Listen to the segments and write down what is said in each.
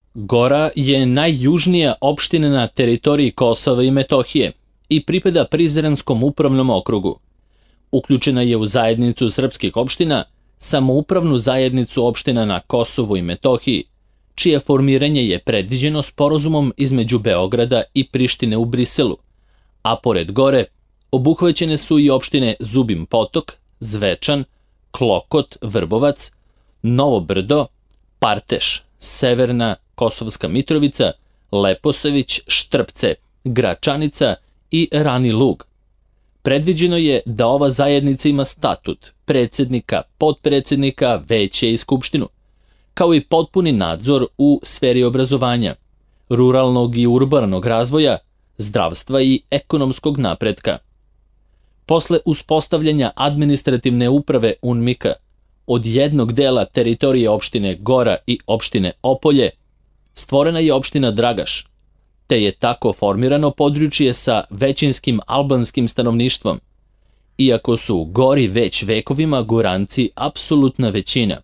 Gora je najjužnija opština na teritoriji Kosova i Metohije i pripada Prizrenskom upravnom okrugu. Uključena je u zajednicu srpskih opština, samoupravnu zajednicu opština na Kosovu i Metohiji, čije formiranje je predviđeno sporazumom između Beograda i Prištine u Briselu, a pored Gore obuhvaćene su i opštine Zubin Potok, Zvečan, Klokot, Vrbovac, Novo Brdo, Parteš, Severna Kosovska Mitrovica, Leposavić, Štrpce, Gračanica i Rani Lug. Predviđeno je da ova zajednica ima statut, predsednika, potpredsednika, veće i skupštinu, kao i potpuni nadzor u sferi obrazovanja, ruralnog i urbanog razvoja, zdravstva i ekonomskog napretka. Posle uspostavljanja administrativne uprave UNMIK-a od jednog dela teritorije opštine Gora i opštine Opolje, stvorena je opština Dragaš, te je tako formirano područje sa većinskim albanskim stanovništvom, iako su u Gori već vekovima Goranci apsolutna većina.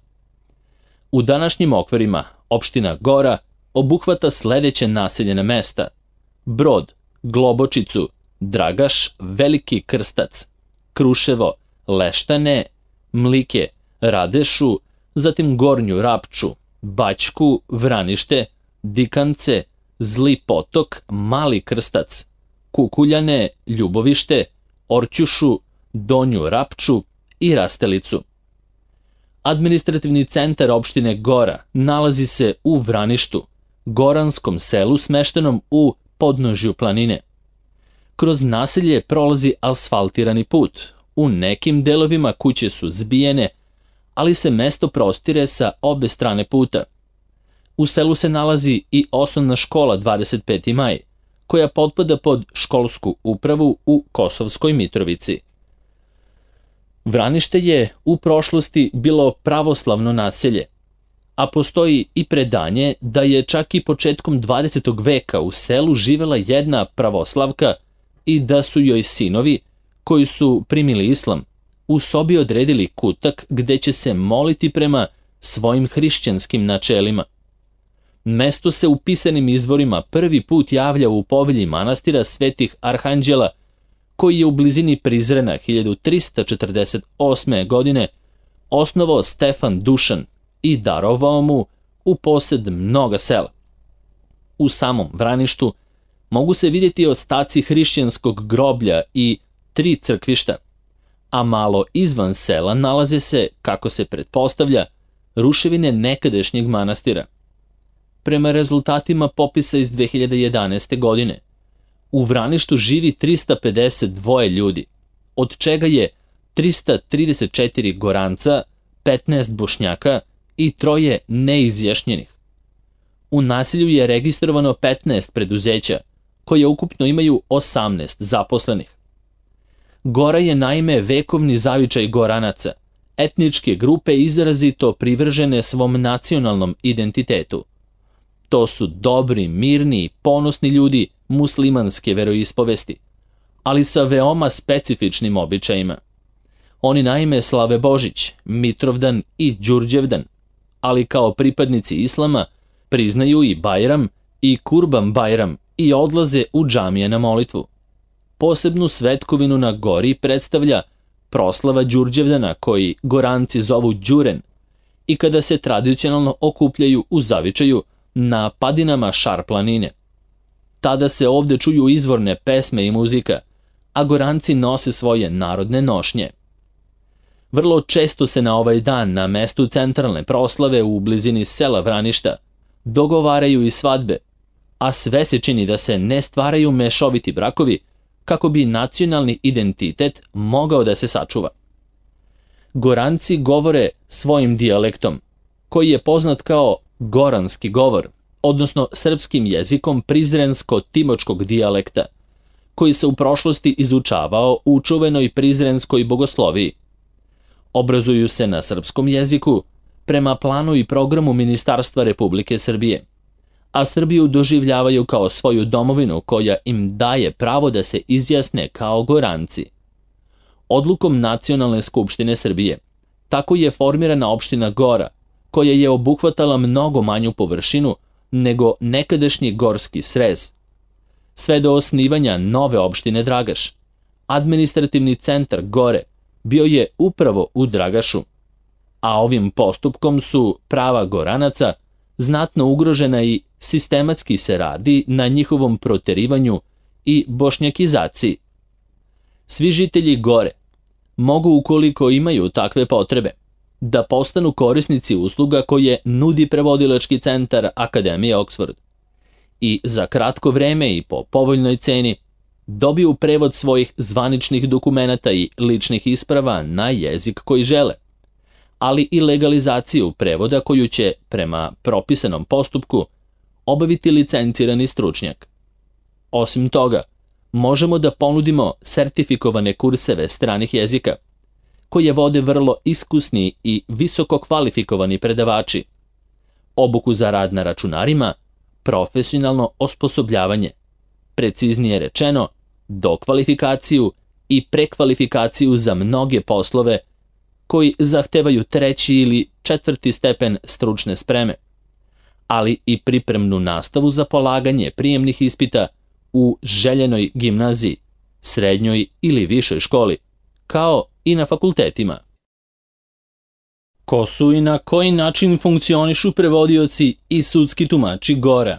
U današnjim okvirima opština Gora obuhvata sledeće naseljena mesta: Brod, Globočicu, Dragaš, Veliki Krstac, Kruševo, Leštane, Mlike, Radešu, zatim Gornju Rapču, Baćku, Vranište, Dikance, Zli Potok, Mali Krstac, Kukuljane, Ljubovište, Orćušu, Donju Rapču i Rastelicu. Administrativni centar opštine Gora nalazi se u Vraništu, goranskom selu smeštenom u podnožju planine. Kroz naselje prolazi asfaltirani put, u nekim delovima kuće su zbijene, ali se mesto prostire sa obe strane puta. U selu se nalazi i osnovna škola 25. maj, koja potpada pod školsku upravu u Kosovskoj Mitrovici. Vranište je u prošlosti bilo pravoslavno naselje, a postoji i predanje da je čak i početkom 20. veka u selu živela jedna pravoslavka i da su joj sinovi, koji su primili islam, u sobi odredili kutak gde će se moliti prema svojim hrišćanskim načelima. Mesto se u pisanim izvorima prvi put javlja u povelji manastira Svetih Arhanđela, koji je u blizini Prizrena 1348. godine osnovao Stefan Dušan i darovao mu u posed mnoga sela. U samom Vraništu mogu se vidjeti ostaci hrišćanskog groblja i 3 crkvišta, a malo izvan sela nalaze se, kako se pretpostavlja, ruševine nekadašnjeg manastira. Prema rezultatima popisa iz 2011. godine, u Vraništu živi 352 ljudi, od čega je 334 Goranca, 15 Bošnjaka i 3 neizjašnjenih. U naselju je registrovano 15 preduzeća, koje ukupno imaju 18 zaposlenih. Gora je naime vekovni zavičaj Goranaca, etničke grupe izrazito privržene svom nacionalnom identitetu. To su dobri, mirni i ponosni ljudi muslimanske veroispovesti, ali sa veoma specifičnim običajima. Oni naime slave Božić, Mitrovdan i Đurđevdan, ali kao pripadnici islama priznaju i Bajram i Kurban Bajram i odlaze u džamije na molitvu. Posebnu svetkovinu na Gori predstavlja proslava Đurđevdana, koji Goranci zovu Đuren, i kada se tradicionalno okupljaju u zavičaju na padinama Šar planine. Tada se ovde čuju izvorne pesme i muzika, a Goranci nose svoje narodne nošnje. Vrlo često se na ovaj dan na mestu centralne proslave u blizini sela Vraništa dogovaraju i svadbe, a sve se čini da se ne stvaraju mešoviti brakovi kako bi nacionalni identitet mogao da se sačuva. Goranci govore svojim dijalektom, koji je poznat kao goranski govor, odnosno srpskim jezikom prizrensko-timočkog dijalekta, koji se u prošlosti izučavao u čuvenoj prizrenskoj bogosloviji. Obrazuju se na srpskom jeziku prema planu i programu Ministarstva Republike Srbije, a Srbiju doživljavaju kao svoju domovinu koja im daje pravo da se izjasne kao Goranci. Odlukom Nacionalne skupštine Srbije tako je formirana opština Gora, koja je obuhvatala mnogo manju površinu nego nekadašnji Gorski Srez. Sve do osnivanja nove opštine Dragaš. Administrativni centar Gore bio je upravo u Dragašu, a ovim postupkom su prava Goranaca znatno ugrožena i sistematski se radi na njihovom proterivanju i bošnjakizaciji. Svi žitelji Gore mogu, ukoliko imaju takve potrebe, da postanu korisnici usluga koje nudi prevodilački centar Akademije Oxford i za kratko vreme i po povoljnoj ceni dobiju prevod svojih zvaničnih dokumenata i ličnih isprava na jezik koji žele, ali i legalizaciju prevoda koju će, prema propisanom postupku, obaviti licencirani stručnjak. Osim toga, možemo da ponudimo sertifikovane kurseve stranih jezika, koje vode vrlo iskusni i visoko kvalifikovani predavači, obuku za rad na računarima, profesionalno osposobljavanje, preciznije rečeno, dokvalifikaciju i prekvalifikaciju za mnoge poslove koji zahtevaju 3. ili 4. stepen stručne spreme, ali i pripremnu nastavu za polaganje prijemnih ispita u željenoj gimnaziji, srednjoj ili višoj školi, kao i na fakultetima. Ko su i na koji način funkcionišu prevodioci i sudski tumači Gora?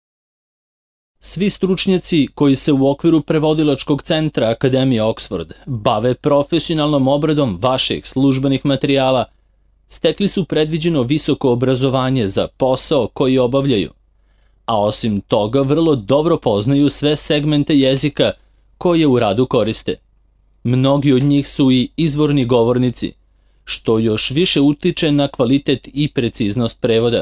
Svi stručnjaci koji se u okviru prevodilačkog centra Akademije Oxford bave profesionalnom obradom vaših službenih materijala stekli su predviđeno visoko obrazovanje za posao koji obavljaju, a osim toga vrlo dobro poznaju sve segmente jezika koje u radu koriste. Mnogi od njih su i izvorni govornici, što još više utiče na kvalitet i preciznost prevoda.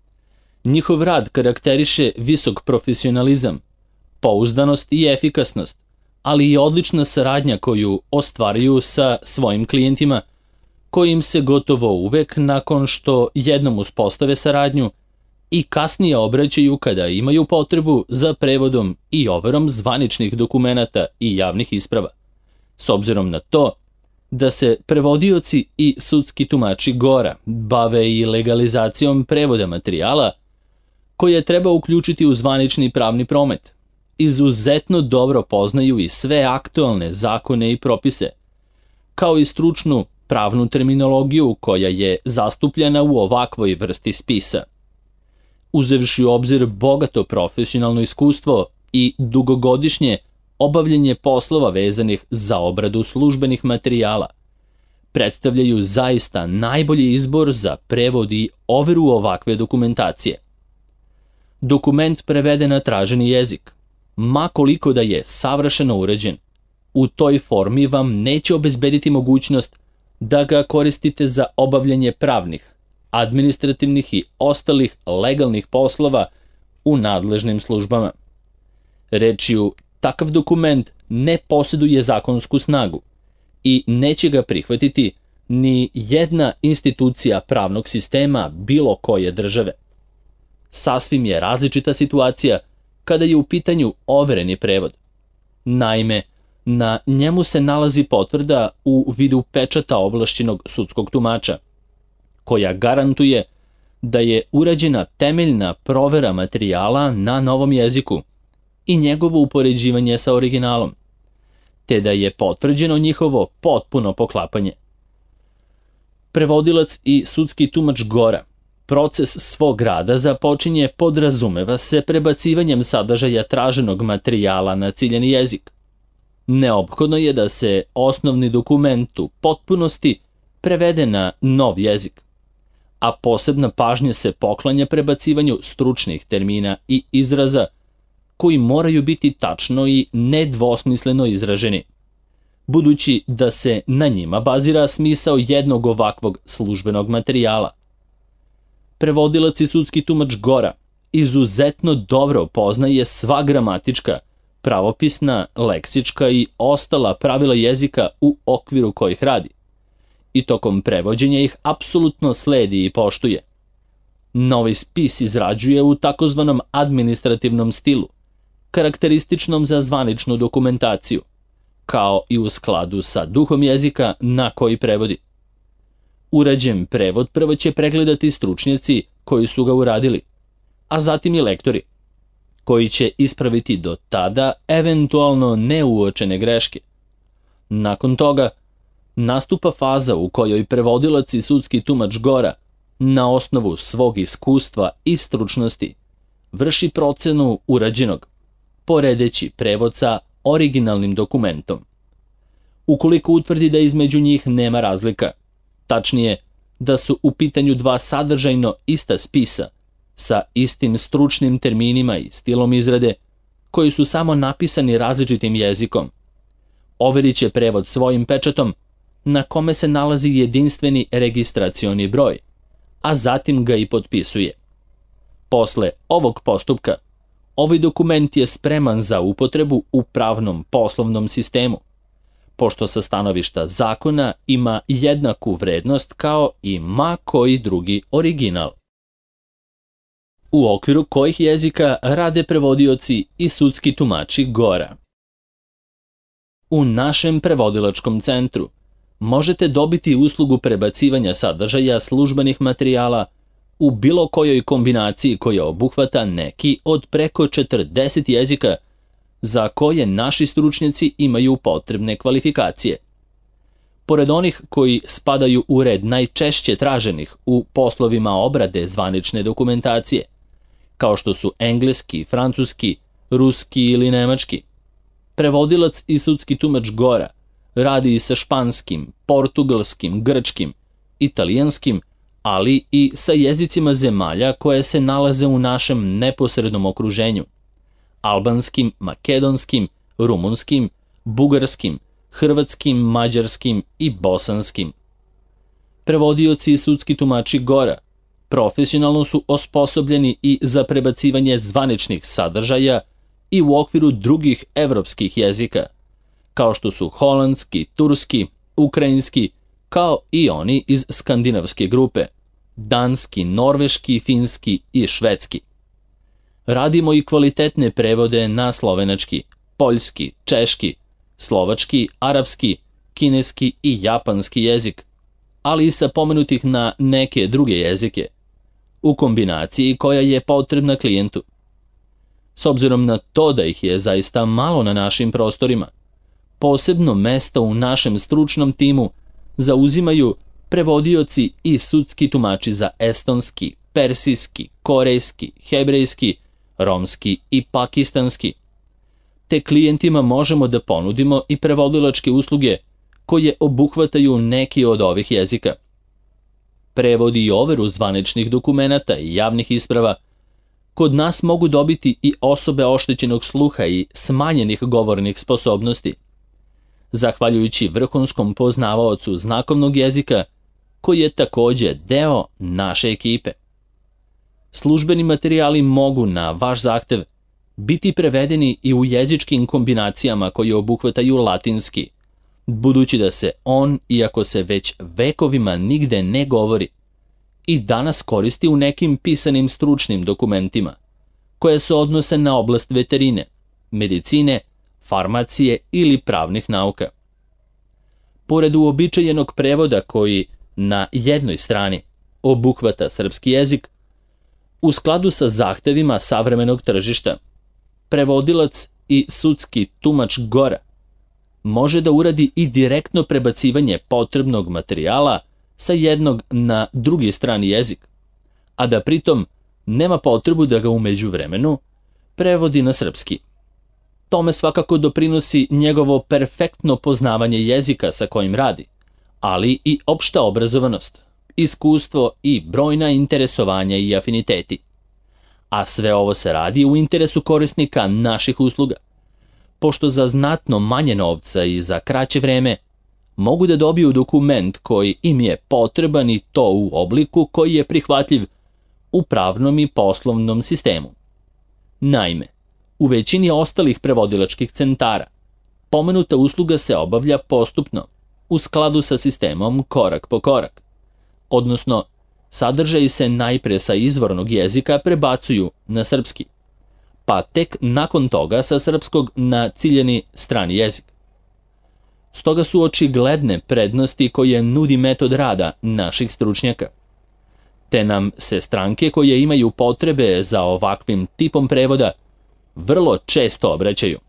Njihov rad karakteriše visok profesionalizam, pouzdanost i efikasnost, ali i odlična saradnja koju ostvaruju sa svojim klijentima, koji im se gotovo uvek nakon što jednom uspostave saradnju i kasnije obraćaju kada imaju potrebu za prevodom i overom zvaničnih dokumenata i javnih isprava. S obzirom na to da se prevodioci i sudski tumači Gora bave i legalizacijom prevoda materijala, koje treba uključiti u zvanični pravni promet, izuzetno dobro poznaju i sve aktualne zakone i propise, kao i stručnu pravnu terminologiju koja je zastupljena u ovakvoj vrsti spisa. Uzevši u obzir bogato profesionalno iskustvo i dugogodišnje obavljanje poslova vezanih za obradu službenih materijala, predstavljaju zaista najbolji izbor za prevod i overu ovakve dokumentacije. Dokument prevede na traženi jezik, ma koliko da je savršeno uređen, u toj formi vam neće obezbediti mogućnost da ga koristite za obavljanje pravnih, administrativnih i ostalih legalnih poslova u nadležnim službama. Rečju, takav dokument ne posjeduje zakonsku snagu i neće ga prihvatiti ni jedna institucija pravnog sistema bilo koje države. Sasvim je različita situacija kada je u pitanju overeni prevod. Naime, na njemu se nalazi potvrda u vidu pečata ovlašćenog sudskog tumača, koja garantuje da je urađena temeljna provera materijala na novom jeziku i njegovo upoređivanje sa originalom, te da je potvrđeno njihovo potpuno poklapanje. Prevodilac i sudski tumač Gora proces svog rada započinje, podrazumeva se, prebacivanjem sadržaja traženog materijala na ciljani jezik. Neophodno je da se osnovni dokument u potpunosti prevede na nov jezik, a posebna pažnja se poklanja prebacivanju stručnih termina i izraza koji moraju biti tačno i nedvosmisleno izraženi, budući da se na njima bazira smisao jednog ovakvog službenog materijala. Prevodilac i sudski tumač Gora izuzetno dobro poznaje sva gramatička, pravopisna, leksička i ostala pravila jezika u okviru kojih radi i tokom prevođenja ih apsolutno sledi i poštuje. Novi spis izrađuje u takozvanom administrativnom stilu, karakterističnom za zvaničnu dokumentaciju, kao i u skladu sa duhom jezika na koji prevodi. Urađen prevod prvo će pregledati stručnjaci koji su ga uradili, a zatim i lektori, koji će ispraviti do tada eventualno neuočene greške. Nakon toga, nastupa faza u kojoj prevodilac i sudski tumač Gora, na osnovu svog iskustva i stručnosti, vrši procenu urađenog, poredeći prevod sa originalnim dokumentom. Ukoliko utvrdi da između njih nema razlika, tačnije da su u pitanju dva sadržajno ista spisa sa istim stručnim terminima i stilom izrade, koji su samo napisani različitim jezikom, overit će prevod svojim pečatom na kome se nalazi jedinstveni registracioni broj, a zatim ga i potpisuje. Posle ovog postupka, ovaj dokument je spreman za upotrebu u pravnom poslovnom sistemu, pošto sa stanovišta zakona ima jednaku vrednost kao i ma koji drugi original. U okviru kojih jezika rade prevodioci i sudski tumači Gora. U našem prevodilačkom centru možete dobiti uslugu prebacivanja sadržaja službenih materijala u bilo kojoj kombinaciji koja obuhvata neki od preko 40 jezika za koje naši stručnjaci imaju potrebne kvalifikacije. Pored onih koji spadaju u red najčešće traženih u poslovima obrade zvanične dokumentacije, kao što su engleski, francuski, ruski ili nemački, prevodilac i sudski tumač Gora radi i sa španskim, portugalskim, grčkim, italijanskim, ali i sa jezicima zemalja koje se nalaze u našem neposrednom okruženju: albanskim, makedonskim, rumunskim, bugarskim, hrvatskim, mađarskim i bosanskim. Prevodioci i sudski tumači Gora profesionalno su osposobljeni i za prebacivanje zvaničnih sadržaja i u okviru drugih evropskih jezika, kao što su holandski, turski, ukrajinski, kao i oni iz skandinavske grupe: danski, norveški, finski i švedski. Radimo i kvalitetne prevode na slovenački, poljski, češki, slovački, arapski, kineski i japanski jezik, ali i sa pomenutih na neke druge jezike, u kombinaciji koja je potrebna klijentu. S obzirom na to da ih je zaista malo na našim prostorima, posebno mesto u našem stručnom timu zauzimaju prevodioci i sudski tumači za estonski, persijski, korejski, hebrejski, romski i pakistanski. Te klijentima možemo da ponudimo i prevodilačke usluge koje obuhvataju neki od ovih jezika. Prevod i overu zvaničnih dokumenata i javnih isprava kod nas mogu dobiti i osobe oštećenog sluha i smanjenih govornih sposobnosti, zahvaljujući vrhunskom poznavaocu znakovnog jezika koji je takođe deo naše ekipe. Službeni materijali mogu na vaš zahtev biti prevedeni i u jezičkim kombinacijama koje obuhvataju latinski, budući da se on, iako se već vekovima nigde ne govori, i danas koristi u nekim pisanim stručnim dokumentima, koje se odnose na oblast veterine, medicine, farmacije ili pravnih nauka. Pored uobičajenog prevoda koji na jednoj strani obuhvata srpski jezik, u skladu sa zahtevima savremenog tržišta, prevodilac i sudski tumač Gora može da uradi i direktno prebacivanje potrebnog materijala sa jednog na drugi strani jezik, a da pritom nema potrebu da ga u međuvremenu prevodi na srpski. Tome svakako doprinosi njegovo perfektno poznavanje jezika sa kojim radi, ali i opšta obrazovanost, iskustvo i brojna interesovanja i afiniteti. A sve ovo se radi u interesu korisnika naših usluga, pošto za znatno manje novca i za kraće vreme mogu da dobiju dokument koji im je potreban i to u obliku koji je prihvatljiv u pravnom i poslovnom sistemu. Naime, u većini ostalih prevodilačkih centara pomenuta usluga se obavlja postupno, u skladu sa sistemom korak po korak, odnosno sadržaji se najpre sa izvornog jezika prebacuju na srpski, pa tek nakon toga sa srpskog na ciljani strani jezik. Stoga su očigledne prednosti koje nudi metod rada naših stručnjaka. te nam se stranke koje imaju potrebe za ovakvim tipom prevoda vrlo često obraćaju.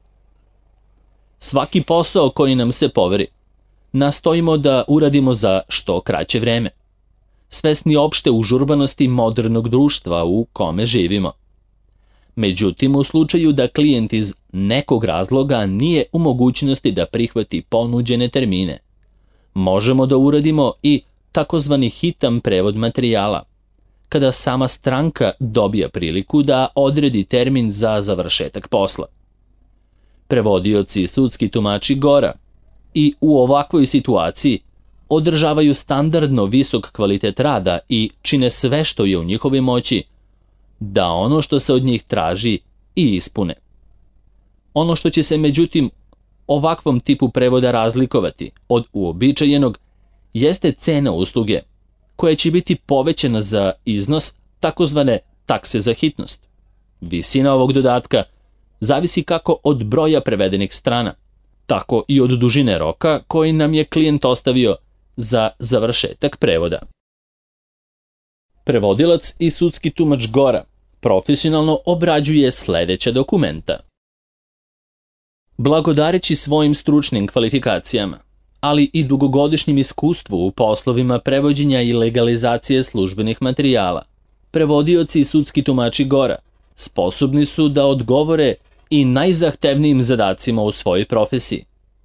Svaki posao koji nam se poveri, nastojimo da uradimo za što kraće vreme, svesni opšte užurbanosti modernog društva u kome živimo. Međutim, u slučaju da klijent iz nekog razloga nije u mogućnosti da prihvati ponuđene termine, možemo da uradimo i takozvani hitan prevod materijala, kada sama stranka dobija priliku da odredi termin za završetak posla. Prevodioci i sudski tumači Gora i u ovakvoj situaciji održavaju standardno visok kvalitet rada i čine sve što je u njihovoj moći da ono što se od njih traži i ispune. Ono što će se međutim ovakvom tipu prevoda razlikovati od uobičajenog jeste cena usluge, koja će biti povećana za iznos takozvane takse za hitnost. Visina ovog dodatka zavisi kako od broja prevedenih strana, tako i od dužine roka koji nam je klijent ostavio za završetak prevoda. Prevodilac i sudski tumač Gora profesionalno obrađuje sledeća dokumenta. Blagodareći svojim stručnim kvalifikacijama, ali i dugogodišnjim iskustvu u poslovima prevođenja i legalizacije službenih materijala, prevodioci i sudski tumači Gora sposobni su da odgovore i najzahtevnijim zadacima u svojoj profesiji.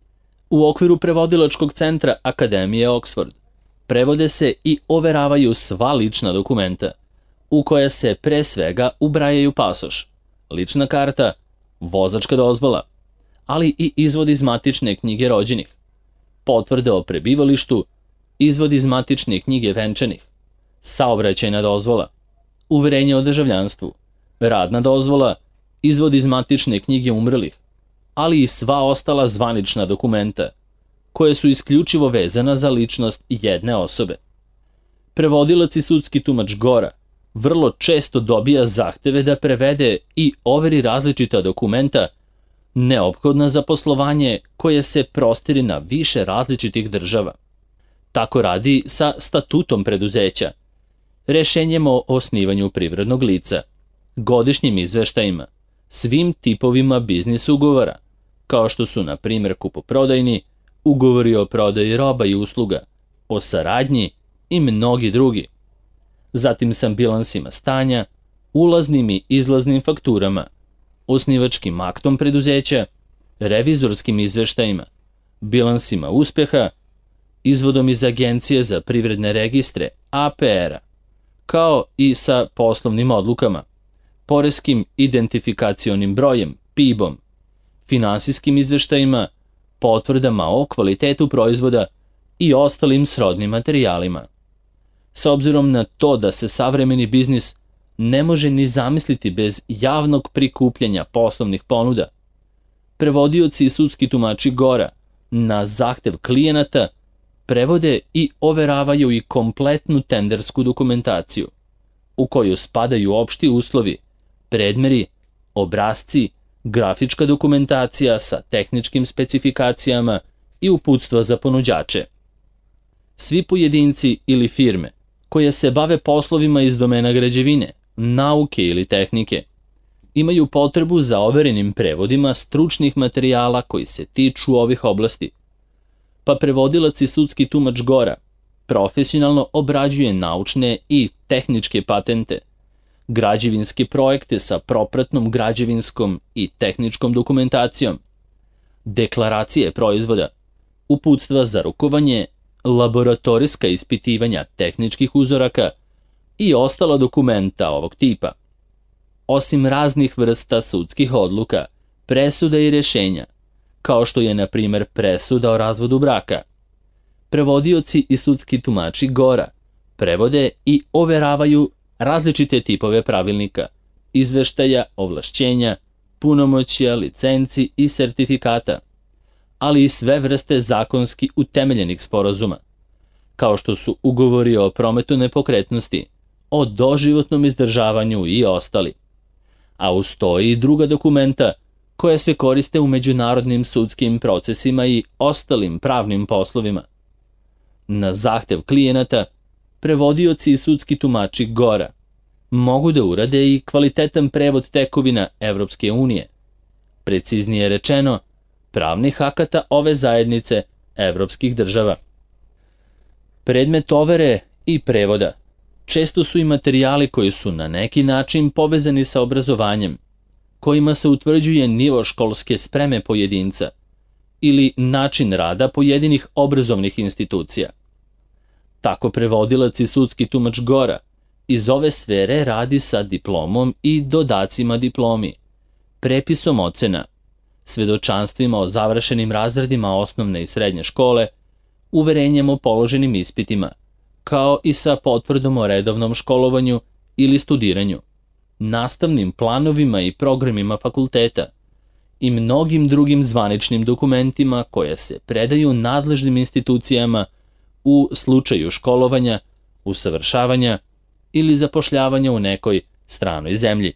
U okviru prevodilačkog centra Akademije Oxford prevode se i overavaju sva lična dokumenta, u koje se pre svega ubrajaju pasoš, lična karta, vozačka dozvola, ali i izvod iz matične knjige rođenih, potvrde o prebivalištu, izvod iz matične knjige venčanih, saobraćajna dozvola, uverenje o državljanstvu, radna dozvola, izvod iz matične knjige umrlih, ali i sva ostala zvanična dokumenta, koje su isključivo vezana za ličnost jedne osobe. Prevodilac i sudski tumač Gora vrlo često dobija zahteve da prevede i overi različita dokumenta neophodna za poslovanje koje se prostire na više različitih država. Tako radi sa statutom preduzeća, rešenjem o osnivanju privrednog lica, godišnjim izveštajima, svim tipovima biznis ugovora, kao što su na primjer kupoprodajni, ugovori o prodaji roba i usluga, o saradnji i mnogi drugi. Zatim sa bilansima stanja, ulaznim i izlaznim fakturama, osnivačkim aktom preduzeća, revizorskim izveštajima, bilansima uspeha, izvodom iz Agencije za privredne registre APR-a, kao i sa poslovnim odlukama, poreskim identifikacionim brojem PIB-om, finansijskim izveštajima, potvrdama o kvalitetu proizvoda i ostalim srodnim materijalima. S obzirom na to da se savremeni biznis ne može ni zamisliti bez javnog prikupljanja poslovnih ponuda, prevodioci i sudski tumači Gora na zahtev klijenata prevode i overavaju i kompletnu tendersku dokumentaciju, u koju spadaju opšti uslovi, predmeri, obrasci, grafička dokumentacija sa tehničkim specifikacijama i uputstva za ponuđače. Svi pojedinci ili firme koje se bave poslovima iz domena građevine, nauke ili tehnike imaju potrebu za overenim prevodima stručnih materijala koji se tiču ovih oblasti, pa prevodilac i sudski tumač Gora profesionalno obrađuje naučne i tehničke patente, građevinske projekte sa propratnom građevinskom i tehničkom dokumentacijom, deklaracije proizvoda, uputstva za rukovanje, laboratorijska ispitivanja tehničkih uzoraka i ostala dokumenta ovog tipa. Osim raznih vrsta sudskih odluka, presuda i rešenja, kao što je na primjer presuda o razvodu braka, prevodioci i sudski tumači Gora prevode i overavaju različite tipove pravilnika, izveštaja, ovlašćenja, punomoćja, licenci i sertifikata, ali i sve vrste zakonski utemeljenih sporazuma, kao što su ugovori o prometu nepokretnosti, o doživotnom izdržavanju i ostali. A uz to i druga dokumenta koja se koriste u međunarodnim sudskim procesima i ostalim pravnim poslovima. Na zahtev klijenata, prevodioci i sudski tumači Gora mogu da urade i kvalitetan prevod tekovina Evropske unije, preciznije rečeno, pravnih akata ove zajednice evropskih država. Predmet overe i prevoda često su i materijali koji su na neki način povezani sa obrazovanjem, kojima se utvrđuje nivo školske spreme pojedinca ili način rada pojedinih obrazovnih institucija. Tako prevodilac i sudski tumač Gora iz ove sfere radi sa diplomom i dodacima diplomi, prepisom ocena, svedočanstvima o završenim razredima osnovne i srednje škole, uverenjem o položenim ispitima, kao i sa potvrdom o redovnom školovanju ili studiranju, nastavnim planovima i programima fakulteta i mnogim drugim zvaničnim dokumentima koje se predaju nadležnim institucijama u slučaju školovanja, usavršavanja ili zapošljavanja u nekoj stranoj zemlji.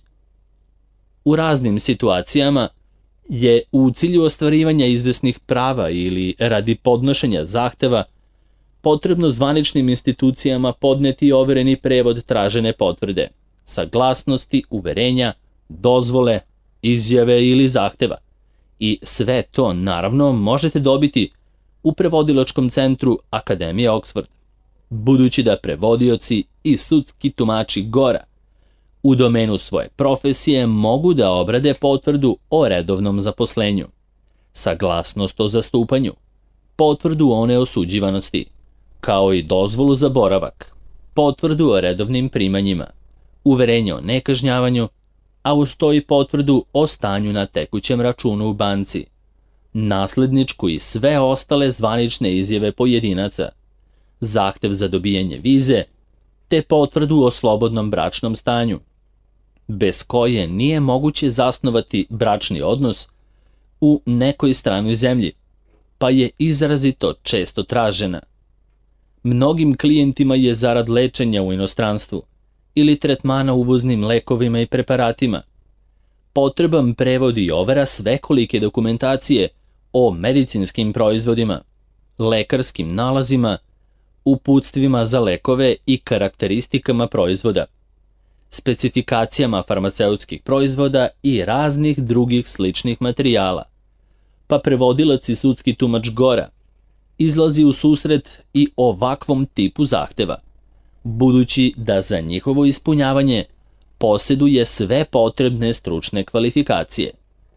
U raznim situacijama je u cilju ostvarivanja izvesnih prava ili radi podnošenja zahteva potrebno zvaničnim institucijama podneti overeni prevod tražene potvrde, saglasnosti, uverenja, dozvole, izjave ili zahteva. I sve to, naravno, možete dobiti u prevodilačkom centru Akademije Oxford, budući da prevodioci i sudski tumači Gora u domenu svoje profesije mogu da obrade potvrdu o redovnom zaposlenju, saglasnost o zastupanju, potvrdu o neosuđivanosti, kao i dozvolu za boravak, potvrdu o redovnim primanjima, uverenje o nekažnjavanju, a uz to i potvrdu o stanju na tekućem računu u banci, nasledničku i sve ostale zvanične izjave pojedinaca, zahtev za dobijanje vize, te potvrdu o slobodnom bračnom stanju, bez koje nije moguće zasnovati bračni odnos u nekoj stranoj zemlji, pa je izrazito često tražena. Mnogim klijentima je zarad lečenja u inostranstvu ili tretmana uvoznim lekovima i preparatima potreban prevod i overa svekolike dokumentacije o medicinskim proizvodima, lekarskim nalazima, uputstvima za lekove i karakteristikama proizvoda, specifikacijama farmaceutskih proizvoda i raznih drugih sličnih materijala, pa prevodilac i sudski tumač Gora izlazi u susret i ovakvom tipu zahteva, budući da za njihovo ispunjavanje posjeduje sve potrebne stručne kvalifikacije.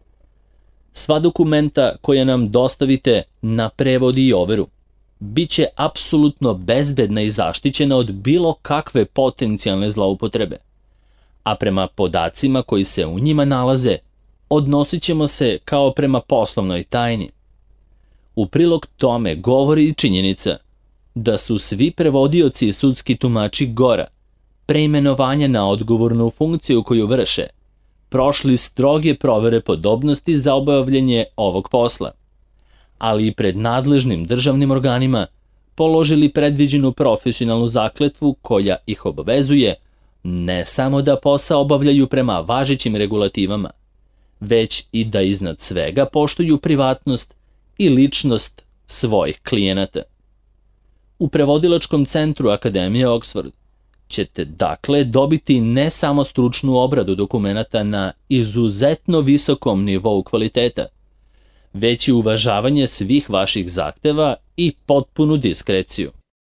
Sva dokumenta koje nam dostavite na prevod i overu bit će apsolutno bezbedna i zaštićena od bilo kakve potencijalne zloupotrebe, a prema podacima koji se u njima nalaze odnosit ćemo se kao prema poslovnoj tajni. U prilog tome govori i činjenica da su svi prevodioci i sudski tumači Gora preimenovanja na odgovornu funkciju koju vrše prošli stroge provere podobnosti za obavljanje ovog posla, ali i pred nadležnim državnim organima položili predviđenu profesionalnu zakletvu koja ih obavezuje ne samo da posao obavljaju prema važećim regulativama, već i da iznad svega poštuju privatnost i ličnost svojih klijenata. U prevodilačkom centru Akademije Oxford ćete dakle dobiti ne samo stručnu obradu dokumenata na izuzetno visokom nivou kvaliteta, već i uvažavanje svih vaših zahteva i potpunu diskreciju.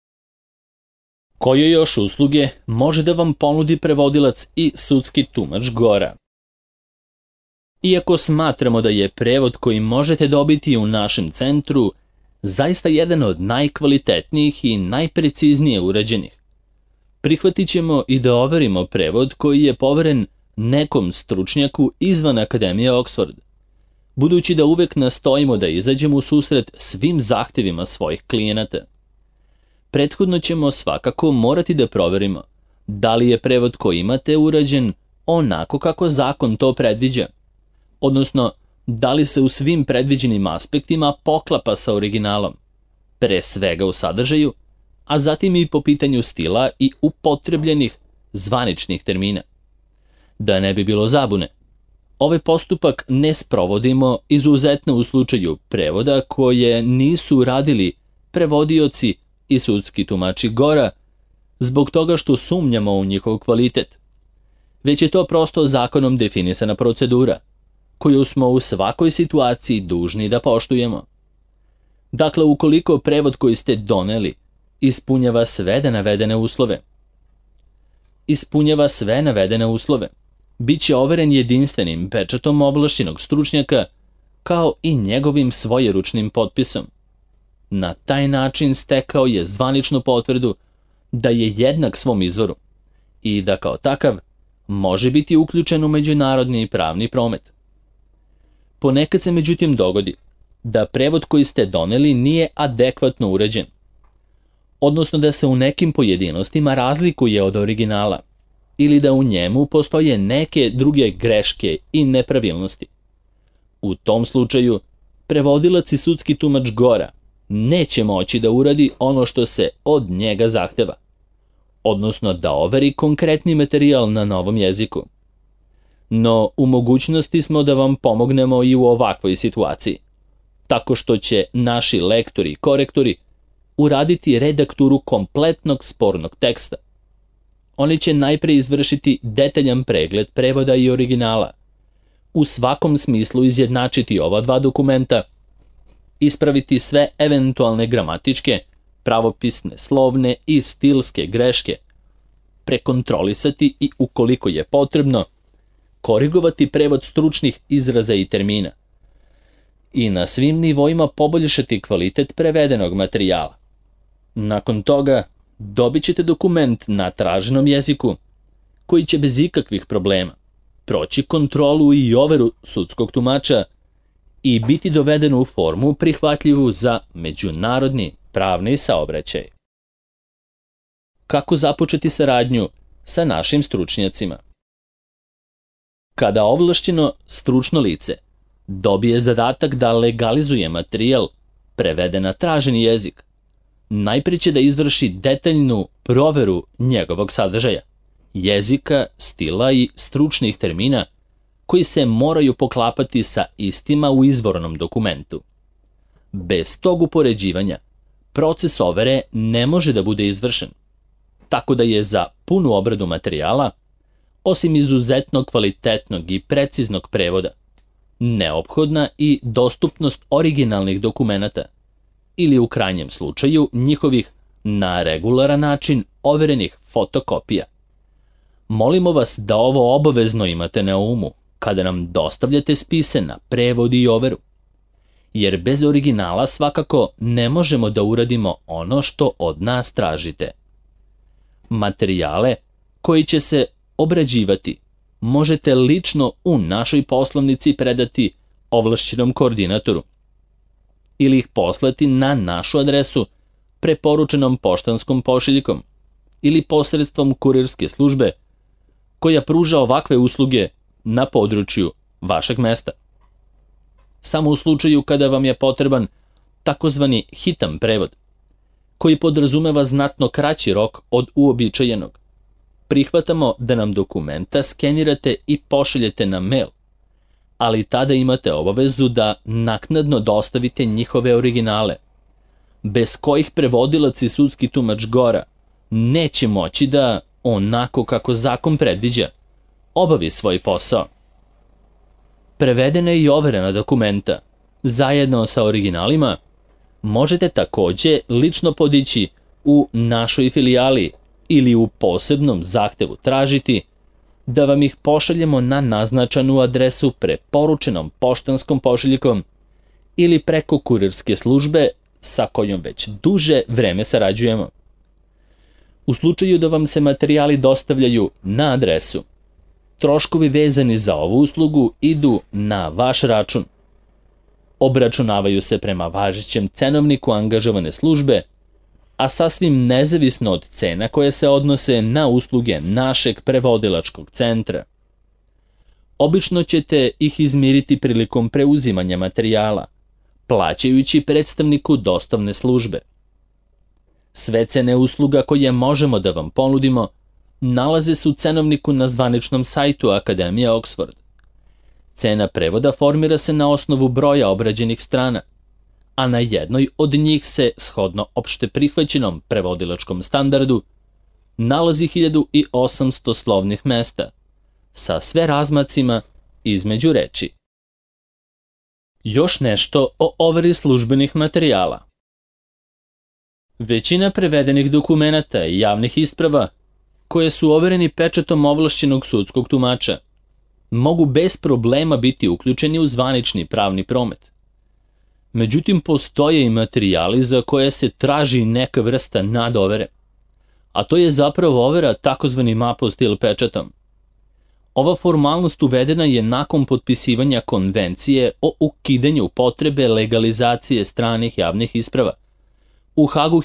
Koje još usluge može da vam ponudi prevodilac i sudski tumač Gora? Iako smatramo da je prevod koji možete dobiti u našem centru zaista jedan od najkvalitetnijih i najpreciznije urađenih, prihvatit ćemo i da overimo prevod koji je poveren nekom stručnjaku izvan Akademije Oxford, budući da uvek nastojimo da izađemo u susret svim zahtevima svojih klijenata. Prethodno ćemo svakako morati da proverimo da li je prevod koji imate urađen onako kako zakon to predviđa, odnosno da li se u svim predviđenim aspektima poklapa sa originalom, pre svega u sadržaju, a zatim i po pitanju stila i upotrebljenih zvaničnih termina. Da ne bi bilo zabune, ovaj postupak ne sprovodimo izuzetno u slučaju prevoda koje nisu radili prevodioci i sudski tumači Gora, zbog toga što sumnjamo u njihov kvalitet, već je to prosto zakonom definisana procedura, koju smo u svakoj situaciji dužni da poštujemo. Dakle, ukoliko prevod koji ste doneli ispunjava sve navedene uslove, bit će overen jedinstvenim pečatom ovlašćenog stručnjaka, kao i njegovim svojeručnim potpisom. Na taj način stekao je zvaničnu potvrdu da je jednak svom izvoru i da kao takav može biti uključen u međunarodni i pravni promet. Ponekad se međutim dogodi da prevod koji ste doneli nije adekvatno uređen, odnosno da se u nekim pojedinostima razlikuje od originala ili da u njemu postoje neke druge greške i nepravilnosti. U tom slučaju, prevodilac i sudski tumač Gora neće moći da uradi ono što se od njega zahteva, odnosno da overi konkretni materijal na novom jeziku. No, u mogućnosti smo da vam pomognemo i u ovakvoj situaciji, tako što će naši lektori i korektori uraditi redakturu kompletnog spornog teksta. Oni će najpre izvršiti detaljan pregled prevoda i originala, u svakom smislu izjednačiti ova dva dokumenta, ispraviti sve eventualne gramatičke, pravopisne, slovne i stilske greške, prekontrolisati i, ukoliko je potrebno, korigovati prevod stručnih izraza i termina i na svim nivoima poboljšati kvalitet prevedenog materijala. Nakon toga dobit ćete dokument na traženom jeziku koji će bez ikakvih problema proći kontrolu i overu sudskog tumača i biti doveden u formu prihvatljivu za međunarodni pravni saobraćaj. Kako započeti saradnju sa našim stručnjacima? Kada ovlašćeno stručno lice dobije zadatak da legalizuje materijal preveden na traženi jezik, najprije će da izvrši detaljnu proveru njegovog sadržaja, jezika, stila i stručnih termina koji se moraju poklapati sa istima u izvornom dokumentu. Bez tog upoređivanja, proces overe ne može da bude izvršen, tako da je za punu obradu materijala, osim izuzetno kvalitetnog i preciznog prevoda, neophodna i dostupnost originalnih dokumenata ili u krajnjem slučaju njihovih na regularan način overenih fotokopija. Molimo vas da ovo obavezno imate na umu kada nam dostavljate spise na prevod i overu, jer bez originala svakako ne možemo da uradimo ono što od nas tražite. Materijale koji će se obrađivati možete lično u našoj poslovnici predati ovlašćenom koordinatoru ili ih poslati na našu adresu preporučenom poštanskom pošiljkom ili posredstvom kurirske službe koja pruža ovakve usluge na području vašeg mesta. Samo u slučaju kada vam je potreban takozvani hitan prevod, koji podrazumeva znatno kraći rok od uobičajenog, prihvatamo da nam dokumenta skenirate i pošaljete na mail, ali tada imate obavezu da naknadno dostavite njihove originale, bez kojih prevodilac i sudski tumač Gora neće moći da, onako kako zakon predviđa, obavi svoj posao. Prevedena i overena dokumenta, zajedno sa originalima, možete takođe lično podići u našoj filijali ili u posebnom zahtevu tražiti da vam ih pošaljemo na naznačenu adresu preporučenom poštanskom pošiljkom ili preko kurirske službe sa kojom već duže vreme sarađujemo. U slučaju da vam se materijali dostavljaju na adresu, troškovi vezani za ovu uslugu idu na vaš račun. Obračunavaju se prema važećem cenovniku angažovane službe, a sasvim nezavisno od cena koje se odnose na usluge našeg prevodilačkog centra. Obično ćete ih izmiriti prilikom preuzimanja materijala, plaćajući predstavniku dostavne službe. Sve cene usluga koje možemo da vam ponudimo nalaze se u cenovniku na zvaničnom sajtu Akademije Oxford. Cena prevoda formira se na osnovu broja obrađenih strana, a na jednoj od njih se, shodno opšte prihvaćenom prevodilačkom standardu, nalazi 1800 slovnih mesta, sa sve razmacima između reči. Još nešto o overi službenih materijala. Većina prevedenih dokumenata i javnih isprava, koje su overeni pečatom ovlašćenog sudskog tumača, mogu bez problema biti uključeni u zvanični pravni promet. Međutim, postoje i materijali za koje se traži neka vrsta nadovere, a to je zapravo overa takozvanim apostil pečatom. Ova formalnost uvedena je nakon potpisivanja konvencije o ukidanju potrebe legalizacije stranih javnih isprava u Hagu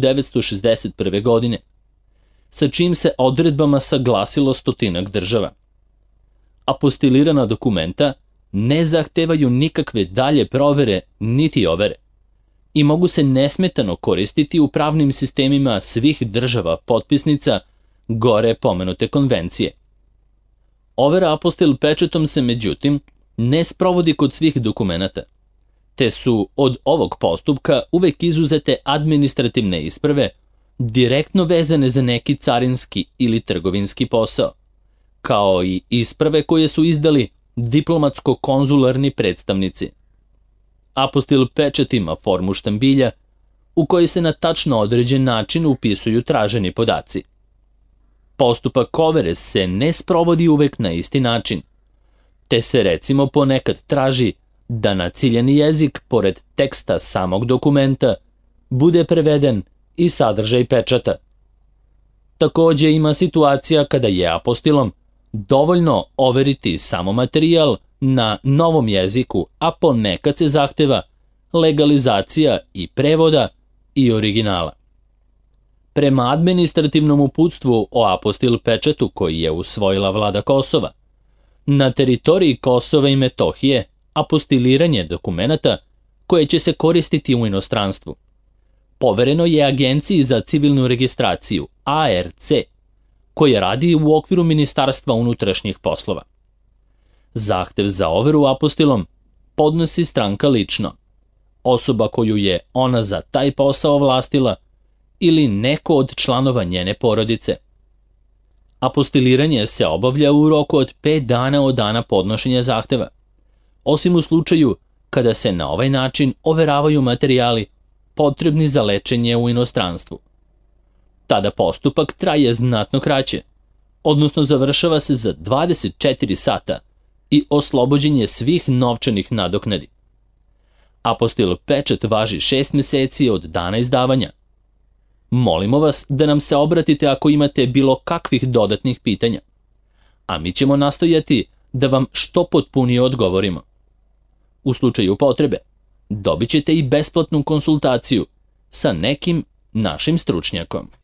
1961. godine, sa čim se odredbama saglasilo 100 država. Apostilirana dokumenta ne zahtevaju nikakve dalje provere niti overe i mogu se nesmetano koristiti u pravnim sistemima svih država potpisnica gore pomenute konvencije. Overa apostil pečatom se, međutim, ne sprovodi kod svih dokumenata, te su od ovog postupka uvek izuzete administrativne isprave direktno vezane za neki carinski ili trgovinski posao, kao i isprave koje su izdali diplomatsko-konzularni predstavnici. Apostil pečat ima formu štambilja u kojoj se na tačno određen način upisuju traženi podaci. Postupak overe se ne sprovodi uvek na isti način, te se recimo ponekad traži da na ciljani jezik, pored teksta samog dokumenta, bude preveden i sadržaj pečata. Takođe ima situacija kada je apostilom dovoljno overiti samo materijal na novom jeziku, a ponekad se zahteva legalizacija i prevoda i originala. Prema administrativnom uputstvu o apostil pečatu koji je usvojila vlada Kosova, na teritoriji Kosova i Metohije apostiliranje dokumenata koje će se koristiti u inostranstvu povereno je Agenciji za civilnu registraciju, ARC, koja radi u okviru Ministarstva unutrašnjih poslova. Zahtev za overu apostilom podnosi stranka lično, osoba koju je ona za taj posao ovlastila ili neko od članova njene porodice. Apostiliranje se obavlja u roku od 5 dana od dana podnošenja zahteva, osim u slučaju kada se na ovaj način overavaju materijali potrebni za lečenje u inostranstvu. Tada postupak traje znatno kraće, odnosno završava se za 24 sata i oslobođen je svih novčanih nadoknadi. Apostil pečat važi 6 meseci od dana izdavanja. Molimo vas da nam se obratite ako imate bilo kakvih dodatnih pitanja, a mi ćemo nastojati da vam što potpunije odgovorimo. U slučaju potrebe, dobit ćete i besplatnu konsultaciju sa nekim našim stručnjakom.